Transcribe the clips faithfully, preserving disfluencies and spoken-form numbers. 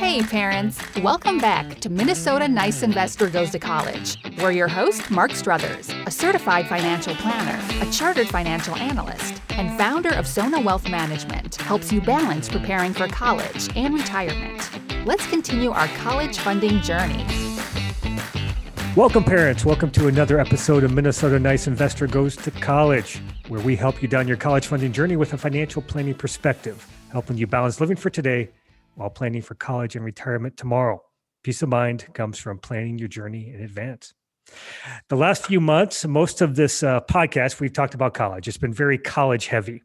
Hey parents, welcome back to Minnesota Nice Investor Goes to College. We're your host, Mark Struthers, a certified financial planner, a chartered financial analyst, and founder of Sona Wealth Management, helps you balance preparing for college and retirement. Let's continue our college funding journey. Welcome parents, welcome to another episode of Minnesota Nice Investor Goes to College, where we help you down your college funding journey with a financial planning perspective, helping you balance living for today while planning for college and retirement tomorrow. Peace of mind comes from planning your journey in advance. The last few months, most of this uh, podcast, we've talked about college. It's been very college heavy.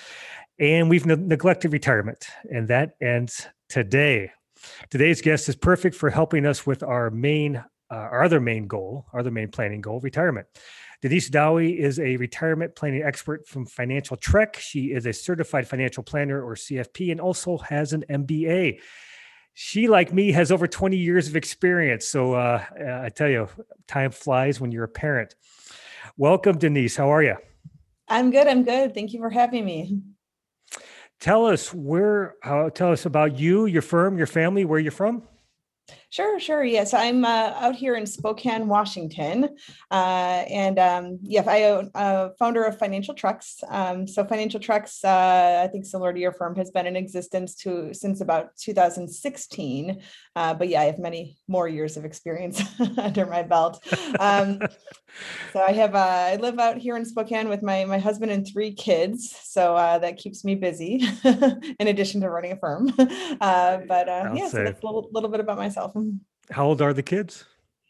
And we've ne- neglected retirement. And that ends today. Today's guest is perfect for helping us with our main, uh, our other main goal, our other main planning goal, retirement. Denise Dowie is a retirement planning expert from Financial Trek. She is a certified financial planner, or C F P, and also has an M B A. She, like me, has over twenty years of experience. So uh, I tell you, time flies when you're a parent. Welcome, Denise. How are you? I'm good. I'm good. Thank you for having me. Tell us where. Uh, tell us about you, your firm, your family, where you're from. Sure, sure. Yes, I'm uh, out here in Spokane, Washington. Uh, and um, yeah, I am a founder of Financial Treks. Um, so Financial Treks, uh, I think similar to your firm, has been in existence to since about two thousand sixteen. Uh, but yeah, I have many more years of experience under my belt. Um, so I have, uh, I live out here in Spokane with my, my husband and three kids. So uh, that keeps me busy in addition to running a firm. Uh, but uh, yeah, so that's a little, little bit about myself. How old are the kids?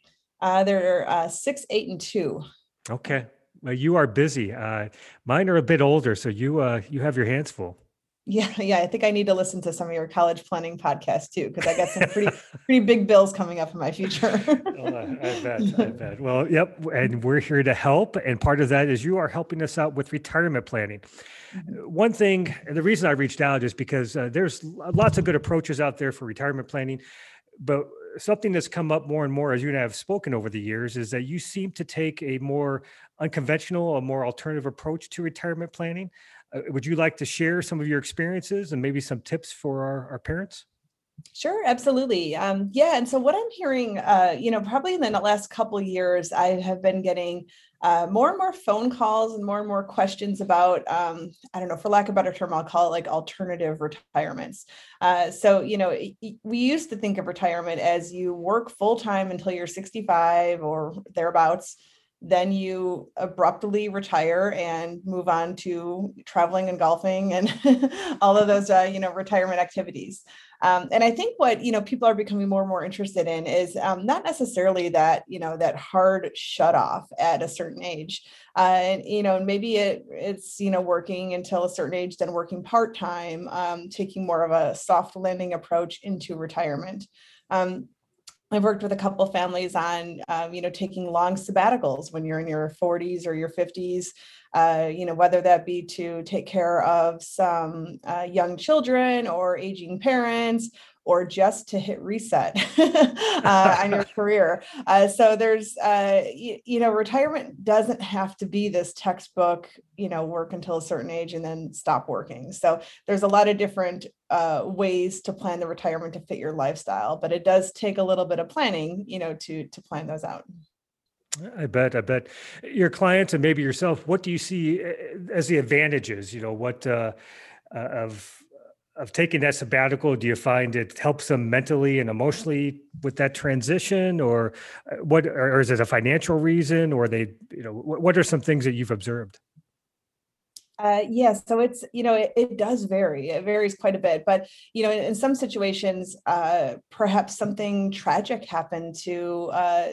Uh, they're uh, six, eight, and two. Okay. Well, you are busy. Uh, mine are a bit older, so you uh, you have your hands full. Yeah, yeah. I think I need to listen to some of your college planning podcasts too, because I got some pretty pretty big bills coming up in my future. oh, I bet. I bet. Well, yep. And we're here to help. And part of that is you are helping us out with retirement planning. Mm-hmm. One thing, and the reason I reached out is because uh, there's lots of good approaches out there for retirement planning, but something that's come up more and more as you and I have spoken over the years is that you seem to take a more unconventional, a more alternative approach to retirement planning. Uh, would you like to share some of your experiences and maybe some tips for our, our parents? Sure, absolutely. Um, yeah. And so what I'm hearing, uh, you know, probably in the last couple of years, I have been getting uh, more and more phone calls and more and more questions about, um, I don't know, for lack of a better term, I'll call it like alternative retirements. Uh, so, you know, we used to think of retirement as you work full time until you're sixty-five or thereabouts. Then you abruptly retire and move on to traveling and golfing and all of those, uh, you know, retirement activities. Um, and I think what, you know, people are becoming more and more interested in is um, not necessarily that, you know, that hard shut off at a certain age. Uh, and, you know, maybe it, it's, you know, working until a certain age, then working part-time, um, taking more of a soft landing approach into retirement. Um, I've worked with a couple of families on, um, you know, taking long sabbaticals when you're in your forties or your fifties, uh, you know, whether that be to take care of some uh, young children or aging parents, or just to hit reset uh, on your career. Uh, so there's, uh, you, you know, retirement doesn't have to be this textbook, you know, work until a certain age and then stop working. So there's a lot of different uh, ways to plan the retirement to fit your lifestyle, but it does take a little bit of planning, you know, to, to plan those out. I bet, I bet. Your clients and maybe yourself, what do you see as the advantages, you know, what uh, of of taking that sabbatical? Do you find it helps them mentally and emotionally with that transition, or what, or is it a financial reason, or they, you know, what are some things that you've observed? Uh, yes. So it's, you know, it, it does vary. It varies quite a bit, but, you know, in, in some situations, uh, perhaps something tragic happened to, uh,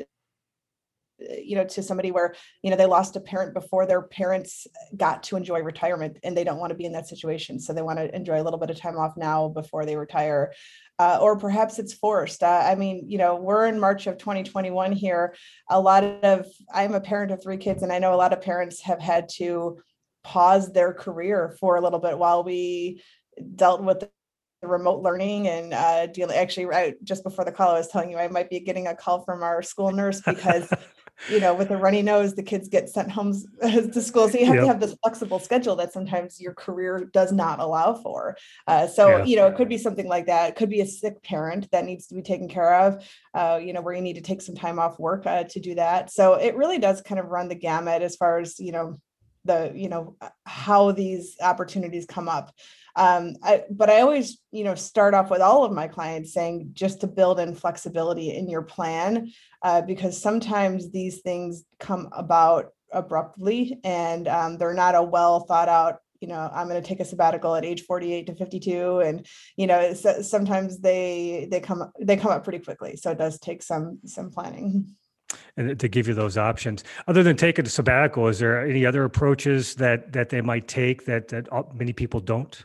you know, to somebody where, you know, they lost a parent before their parents got to enjoy retirement and they don't want to be in that situation. So they want to enjoy a little bit of time off now before they retire. Uh, or perhaps it's forced. Uh, I mean, you know, we're in March of twenty twenty-one here. A lot of, I'm a parent of three kids, and I know a lot of parents have had to pause their career for a little bit while we dealt with the remote learning and uh, dealing. Actually, right just before the call, I was telling you I might be getting a call from our school nurse because you know, with a runny nose, the kids get sent home to school. So you have Yep. to have this flexible schedule that sometimes your career does not allow for. Uh, so, Yeah. you know, it could be something like that. It could be a sick parent that needs to be taken care of, uh, you know, where you need to take some time off work uh, to do that. So it really does kind of run the gamut as far as, you know, the, you know, how these opportunities come up. Um, I, but I always, you know, start off with all of my clients saying just to build in flexibility in your plan, uh, because sometimes these things come about abruptly and um, they're not a well thought out, you know, I'm going to take a sabbatical at age forty-eight to fifty-two. And, you know, so, sometimes they, they come, they come up pretty quickly. So it does take some, some planning. And to give you those options. Other than taking a sabbatical, is there any other approaches that that they might take that that many people don't?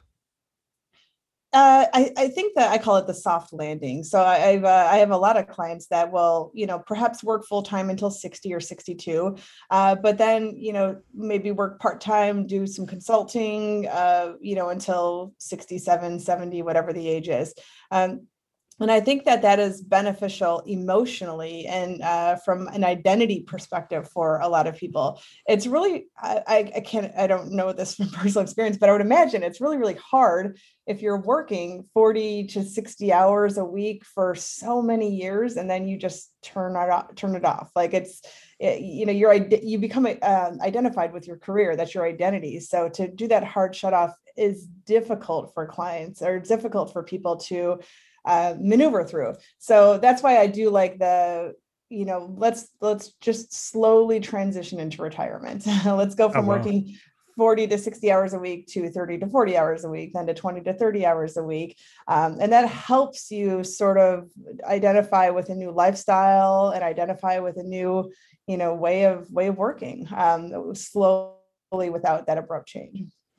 Uh, I, I think that I call it the soft landing. So I, I've uh, I have a lot of clients that will, you know, perhaps work full time until sixty or sixty-two, uh, but then, you know, maybe work part time, do some consulting, uh, you know, until sixty-seven, seventy, whatever the age is. Um, And I think that that is beneficial emotionally and uh, from an identity perspective for a lot of people. It's really, I, I can't, I don't know this from personal experience, but I would imagine it's really, really hard if you're working forty to sixty hours a week for so many years and then you just turn it off, turn it off. Like it's, it, you know, you're, you become uh, identified with your career. That's your identity. So to do that hard shut off is difficult for clients or difficult for people to Uh, maneuver through. So that's why I do like the, you know, let's let's just slowly transition into retirement. Let's go from Oh, wow. working forty to sixty hours a week to thirty to forty hours a week, then to twenty to thirty hours a week. Um, and that helps you sort of identify with a new lifestyle and identify with a new, you know, way of way of working um, slowly without that abrupt change.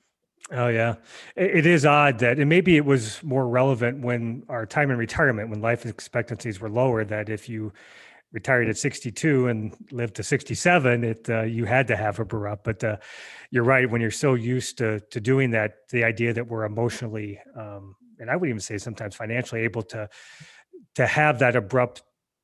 Oh yeah, it, it is odd that, and maybe it was more relevant when our time in retirement, when life expectancies were lower, that if you retired at sixty-two and lived to sixty-seven, it uh, you had to have a abrupt. But uh, you're right, when you're so used to to doing that, the idea that we're emotionally, um, and I would even say sometimes financially able to to have that abrupt,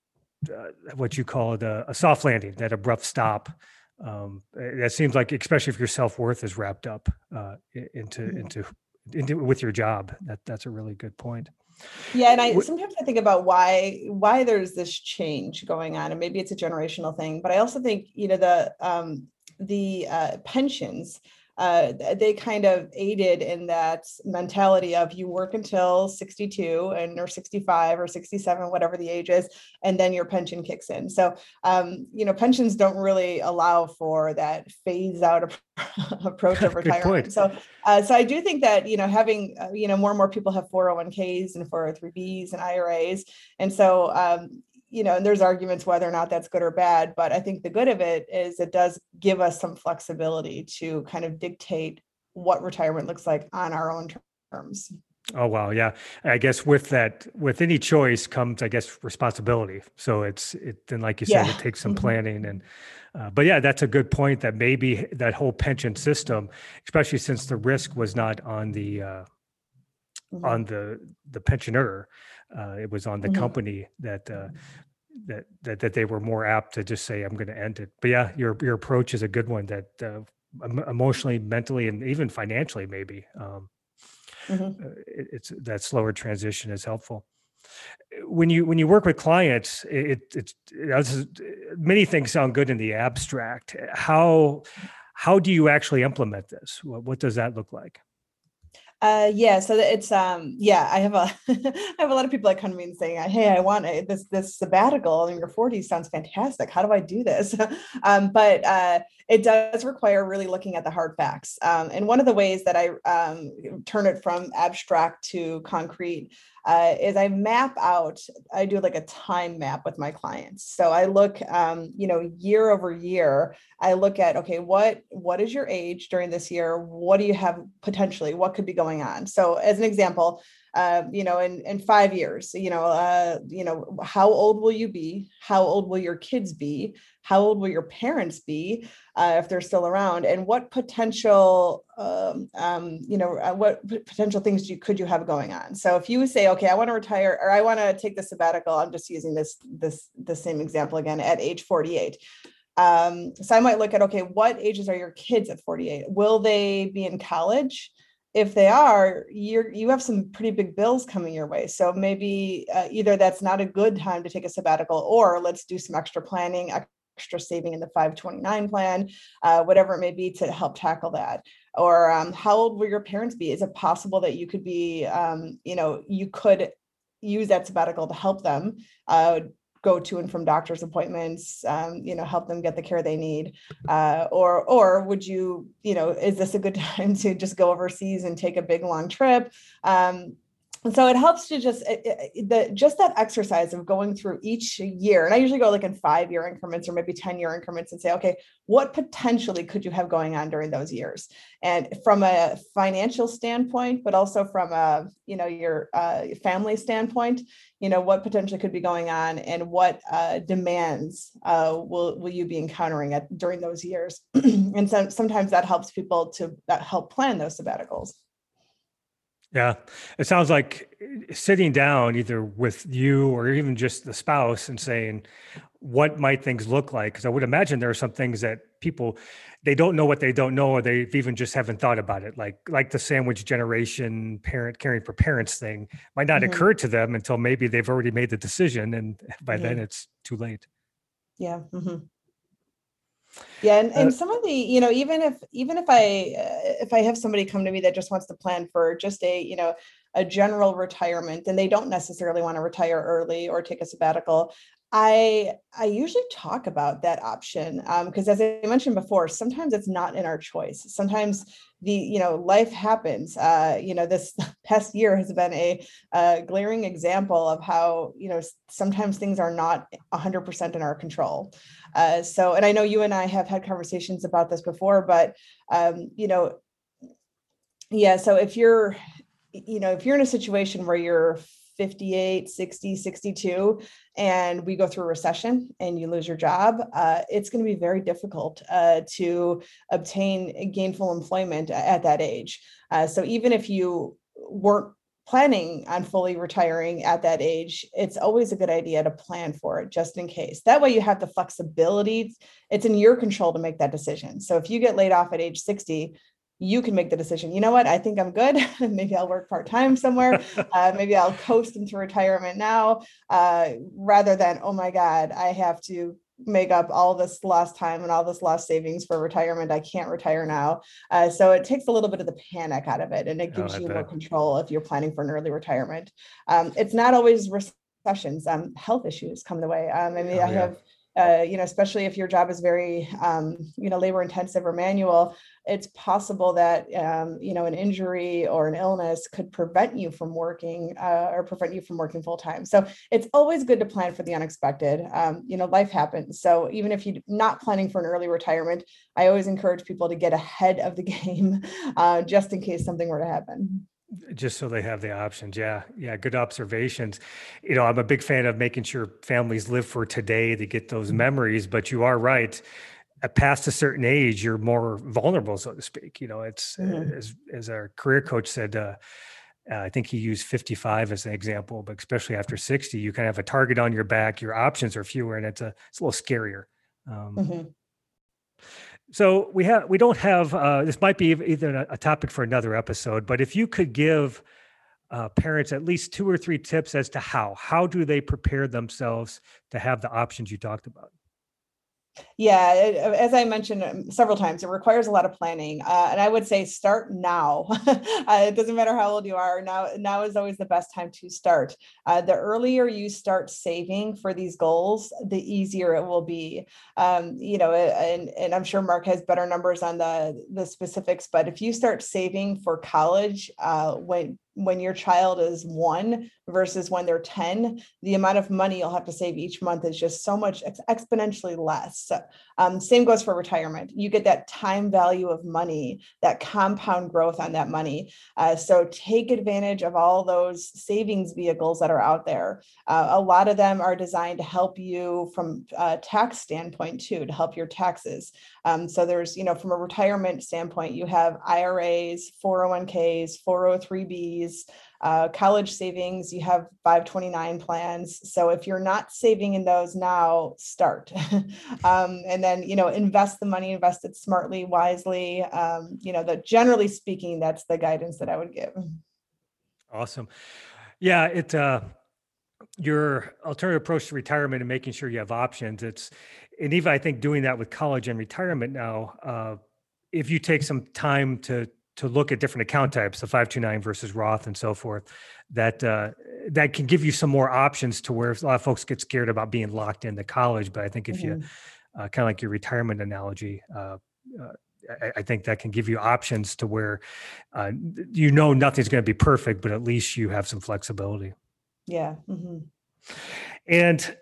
uh, what you call it, a, a soft landing, that abrupt stop. Um, that seems like, especially if your self-worth is wrapped up uh, into, Mm-hmm. into, into, with your job, that that's a really good point. Yeah. And I sometimes I think about why, why there's this change going on, and maybe it's a generational thing, but I also think, you know, the, um, the uh, pensions, uh, they kind of aided in that mentality of you work until sixty-two and or sixty-five or sixty-seven, whatever the age is, and then your pension kicks in. So, um, you know, pensions don't really allow for that phase out approach of retirement. So, uh, so I do think that, you know, having, uh, you know, more and more people have four oh one k's and four oh three b's and I R As. And so, um, you know, and there's arguments whether or not that's good or bad, but I think the good of it is it does give us some flexibility to kind of dictate what retirement looks like on our own terms. Oh, wow. Yeah. I guess with that, with any choice comes, I guess, responsibility. So it's, it, then like you said, Yeah. it takes some planning and, uh, but yeah, that's a good point that maybe that whole pension system, especially since the risk was not on the, uh, mm-hmm. on the, the pensioner, uh, it was on the mm-hmm. company that, uh, that, that, that they were more apt to just say, I'm going to end it. But yeah, your, your approach is a good one that, uh, emotionally, mentally, and even financially, maybe, um, Mm-hmm. It, it's that slower transition is helpful. When you when you work with clients, it, it's it, many things sound good in the abstract. How how do you actually implement this? What, what does that look like? Uh, yeah, so it's um, yeah, I have a I have a lot of people that come to me and saying, "Hey, I want a, this this sabbatical in your forties sounds fantastic. How do I do this?" um, but uh, it does require really looking at the hard facts. Um, and one of the ways that I um, turn it from abstract to concrete uh, is I map out. I do like a time map with my clients. So I look, um, you know, year over year. I look at, okay, what what is your age during this year? What do you have potentially? What could be going on? So as an example, uh, you know, in, in five years, you know, uh, you know, how old will you be? How old will your kids be? How old will your parents be uh, if they're still around? And what potential, um, um, you know, uh, what p- potential things do you, could you have going on? So if you say, okay, I want to retire or I want to take the sabbatical, I'm just using this, this, the same example again at age forty-eight. Um, so I might look at, okay, what ages are your kids at forty-eight? Will they be in college? If they are, you're, you have some pretty big bills coming your way. So maybe uh, either that's not a good time to take a sabbatical, or let's do some extra planning, extra saving in the five twenty-nine plan, uh, whatever it may be to help tackle that. Or um, how old will your parents be? Is it possible that you could be, um, you know, you could use that sabbatical to help them uh, go to and from doctor's appointments, um, you know, help them get the care they need? Uh, or, or would you, you know, is this a good time to just go overseas and take a big long trip? Um, And so it helps to just it, it, the just that exercise of going through each year. And I usually go like in five year increments or maybe ten year increments and say, okay, what potentially could you have going on during those years? And from a financial standpoint, but also from a, you know, your uh, family standpoint, you know, what potentially could be going on and what uh, demands uh, will, will you be encountering at during those years? And so sometimes that helps people to that help plan those sabbaticals. Yeah, it sounds like sitting down either with you or even just the spouse and saying, what might things look like? Because I would imagine there are some things that people, they don't know what they don't know, or they even just haven't thought about it. Like, like the sandwich generation, parent caring for parents thing might not mm-hmm. occur to them until maybe they've already made the decision. And by mm-hmm. then it's too late. Yeah. Mm-hmm. Yeah. And, and some of the, you know, even if, even if I, uh, if I have somebody come to me that just wants to plan for just a, you know, a general retirement, and they don't necessarily want to retire early or take a sabbatical, I, I usually talk about that option. Um, because as I mentioned before, sometimes it's not in our choice. Sometimes the, you know, life happens. Uh, you know, this past year has been a, a glaring example of how, you know, sometimes things are not one hundred percent in our control. Uh, so, and I know you and I have had conversations about this before, but, um, you know, yeah, so if you're, you know, if you're in a situation where you're fifty-eight, sixty, sixty-two, and we go through a recession and you lose your job, uh, it's going to be very difficult uh, to obtain gainful employment at that age. Uh, so even if you weren't planning on fully retiring at that age, it's always a good idea to plan for it just in case. That way you have the flexibility. It's in your control to make that decision. So if you get laid off at age sixty, you can make the decision. You know what? I think I'm good. Maybe I'll work part-time somewhere. Uh, maybe I'll coast into retirement now, uh, rather than, oh my God, I have to make up all this lost time and all this lost savings for retirement. I can't retire now. Uh, so it takes a little bit of the panic out of it, and it gives oh, you bet. more control if you're planning for an early retirement. Um, it's not always recessions. Um, health issues come the way. Um, I mean, oh, I yeah. have Uh, you know, especially if your job is very, um, you know, labor intensive or manual, it's possible that, um, you know, an injury or an illness could prevent you from working uh, or prevent you from working full time. So it's always good to plan for the unexpected. Um, you know, life happens. So even if you're not planning for an early retirement, I always encourage people to get ahead of the game uh, just in case something were to happen. Just so they have the options. Yeah. Yeah. Good observations. You know, I'm a big fan of making sure families live for today to get those memories, but you are right. At past a certain age, you're more vulnerable, so to speak. You know, it's mm-hmm. as, as our career coach said, uh, uh, I think he used fifty-five as an example, but especially after sixty, you kind of have a target on your back, your options are fewer, and it's a, it's a little scarier. Um, mm-hmm. So we have, we don't have, uh, this might be either a topic for another episode, but if you could give uh, parents at least two or three tips as to how, how do they prepare themselves to have the options you talked about? Yeah, it, as I mentioned several times, it requires a lot of planning. Uh, and I would say start now. uh, it doesn't matter how old you are. Now, now is always the best time to start. Uh, the earlier you start saving for these goals, the easier it will be. Um, you know, and, and I'm sure Mark has better numbers on the, the specifics, but if you start saving for college uh, when when your child is one versus when they're ten, the amount of money you'll have to save each month is just so much ex- exponentially less. So, um, same goes for retirement. You get that time value of money, that compound growth on that money. Uh, so take advantage of all those savings vehicles that are out there. Uh, a lot of them are designed to help you from a tax standpoint too, to help your taxes. Um, so there's, you know, from a retirement standpoint, you have I R As, four oh one k's, four oh three b's, these uh, college savings. You have five twenty-nine plans. So if you're not saving in those now, start. um, and then, you know, invest the money, invest it smartly, wisely. Um, you know, that generally speaking, that's the guidance that I would give. Awesome. Yeah, it uh, your alternative approach to retirement and making sure you have options. It's, and even I think doing that with college and retirement now, uh, if you take some time to to look at different account types, the five two nine versus Roth and so forth, that uh, that can give you some more options to where a lot of folks get scared about being locked into college. But I think if mm-hmm. you uh, kind of like your retirement analogy, uh, uh, I, I think that can give you options to where uh, you know nothing's going to be perfect, but at least you have some flexibility. Yeah. Mm-hmm. And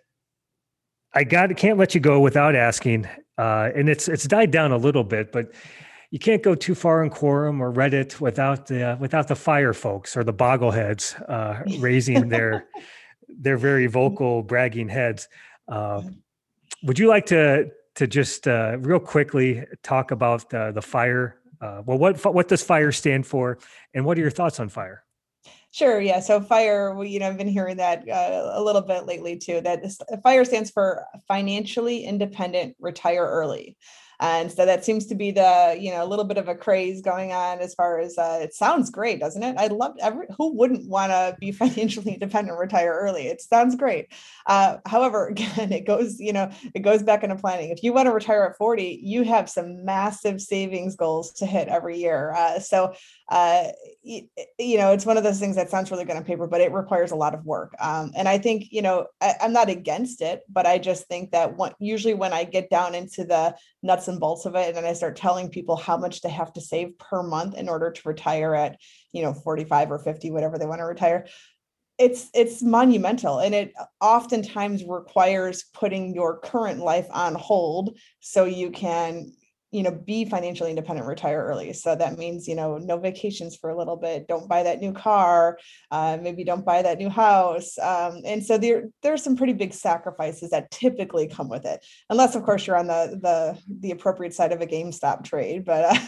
I got can't let you go without asking, uh, and it's it's died down a little bit, but you can't go too far in Quorum or Reddit without the uh, without the fire folks or the boggleheads uh, raising their their very vocal bragging heads. Uh, would you like to to just uh, real quickly talk about uh, the fire? Uh, well, what what does FIRE stand for, and what are your thoughts on FIRE? Sure. Yeah. So FIRE, we, you know, I've been hearing that uh, a little bit lately too, that this, FIRE stands for Financially Independent Retire Early. And so that seems to be the, you know, a little bit of a craze going on as far as uh, it sounds great, doesn't it? I love every, who wouldn't want to be financially independent, retire early? It sounds great. Uh, however, again, it goes, you know, it goes back into planning. If you want to retire at forty, you have some massive savings goals to hit every year. Uh, so, uh, you, you know, it's one of those things that sounds really good on paper, but it requires a lot of work. Um, and I think, you know, I, I'm not against it, but I just think that what, usually when I get down into the nuts and bolts of it, and then I start telling people how much they have to save per month in order to retire at, you know, forty-five or fifty, whatever they want to retire, it's it's monumental. And it oftentimes requires putting your current life on hold so you can, you know, be financially independent, retire early. So that means, you know, no vacations for a little bit, don't buy that new car, uh, maybe don't buy that new house. Um, and so there, there's some pretty big sacrifices that typically come with it, unless of course you're on the, the, the appropriate side of a GameStop trade, but uh,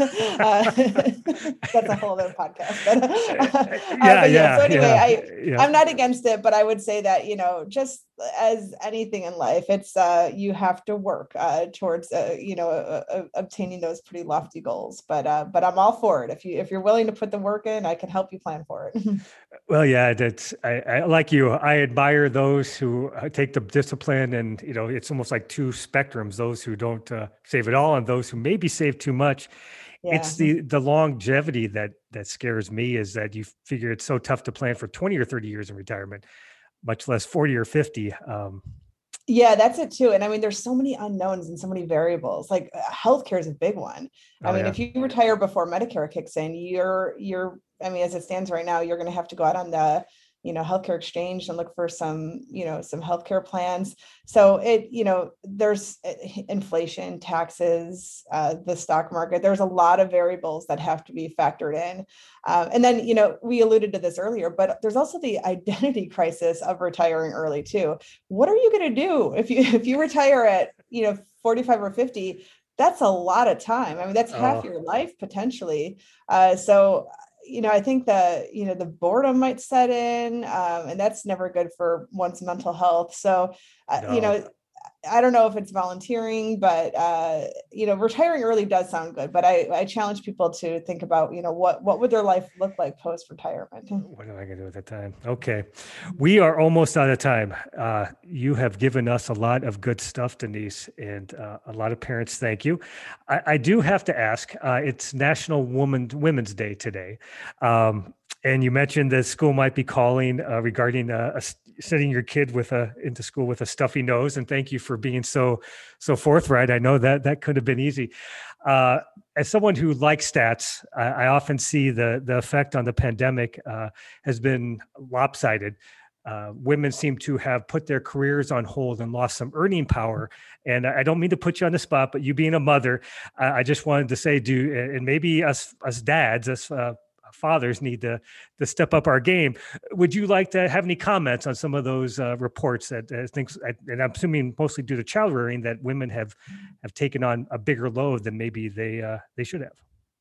uh, that's a whole other podcast. But, uh, yeah, uh, but yeah, yeah, so anyway, yeah, I, yeah. I'm not against it, but I would say that, you know, just as anything in life, it's uh, you have to work uh, towards, uh, you know, uh, uh, obtaining those pretty lofty goals. But uh, but I'm all for it. If you if you're willing to put the work in, I can help you plan for it. Well, yeah, that's I, I like you. I admire those who take the discipline, and you know, it's almost like two spectrums: those who don't uh, save at all, and those who maybe save too much. Yeah. It's the the longevity that that scares me. Is that you figure it's so tough to plan for twenty or thirty years in retirement, much less forty or fifty. Um, yeah, that's it too. And I mean, there's so many unknowns and so many variables. Like uh, healthcare is a big one. I oh, mean, yeah. if you retire before Medicare kicks in, you're, you're, I mean, as it stands right now, you're going to have to go out on the, you know, healthcare exchange and look for some, you know, some healthcare plans. So it, you know, there's inflation, taxes, uh, the stock market. There's a lot of variables that have to be factored in. Uh, and then, you know, we alluded to this earlier, but there's also the identity crisis of retiring early too. What are you going to do if you, if you retire at, you know, forty-five or fifty? That's a lot of time. I mean, that's half oh. your life potentially. Uh, so you know, I think that, you know, the boredom might set in, um, and that's never good for one's mental health. So, uh, no. you know, I don't know if it's volunteering, but, uh, you know, retiring early does sound good, but I, I challenge people to think about, you know, what, what would their life look like post-retirement? What am I going to do at that time? Okay. We are almost out of time. Uh, you have given us a lot of good stuff, Denise, and uh, a lot of parents. Thank you. I, I do have to ask, uh, it's National Woman, Women's Day today. Um, and you mentioned the school might be calling uh, regarding uh, a sending your kid with a into school with a stuffy nose. And thank you for being so so forthright. I know that that could have been easy. Uh, as someone who likes stats, I, I often see the the effect on the pandemic uh, has been lopsided. Uh, women seem to have put their careers on hold and lost some earning power. And I don't mean to put you on the spot, but you being a mother, I, I just wanted to say, do and maybe us us dads, us uh, fathers need to to step up our game. Would you like to have any comments on some of those uh, reports that uh, things, and I'm assuming mostly due to child rearing, that women have have taken on a bigger load than maybe they uh, they should have?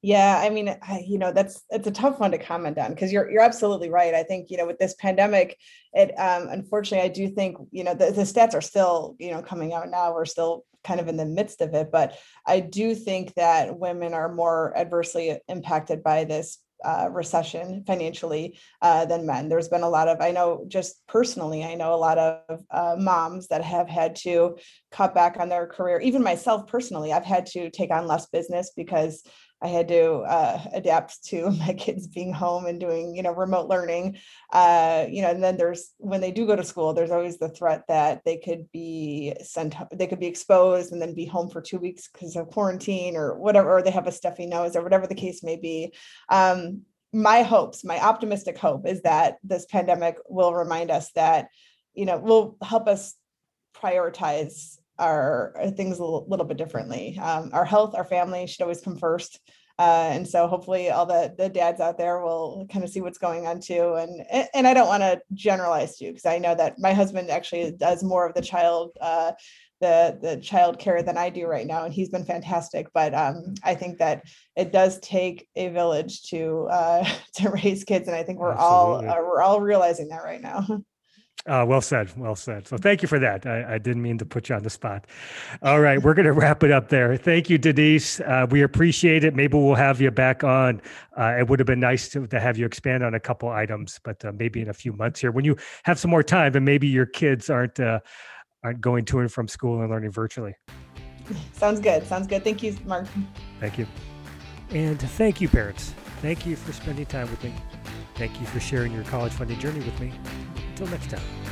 Yeah, I mean, I, you know, that's it's a tough one to comment on because you're you're absolutely right. I think, you know, with this pandemic, it um, unfortunately, I do think, you know, the, the stats are still, you know, coming out now. We're still kind of in the midst of it, but I do think that women are more adversely impacted by this uh, recession financially uh, than men. There's been a lot of, I know just personally, I know a lot of uh, moms that have had to cut back on their career. Even myself personally, I've had to take on less business because I had to uh, adapt to my kids being home and doing, you know, remote learning. Uh, you know, and then there's when they do go to school, there's always the threat that they could be sent, they could be exposed and then be home for two weeks because of quarantine or whatever, or they have a stuffy nose or whatever the case may be. Um, my hopes, my optimistic hope is that this pandemic will remind us that, you know, will help us prioritize our, our things a little, little bit differently. Um, our health, our family should always come first. Uh, and so hopefully all the, the dads out there will kind of see what's going on too. And, and I don't want to generalize too, because I know that my husband actually does more of the child, uh, the, the child care than I do right now. And he's been fantastic. But um, I think that it does take a village to, uh, to raise kids. And I think we're Absolutely. all, uh, we're all realizing that right now. Uh, well said. Well said. So thank you for that. I, I didn't mean to put you on the spot. All right. We're going to wrap it up there. Thank you, Denise. Uh, we appreciate it. Maybe we'll have you back on. Uh, it would have been nice to, to have you expand on a couple items, but uh, maybe in a few months here when you have some more time and maybe your kids aren't, uh, aren't going to and from school and learning virtually. Sounds good. Sounds good. Thank you, Mark. Thank you. And thank you, parents. Thank you for spending time with me. Thank you for sharing your college funding journey with me. Until next time.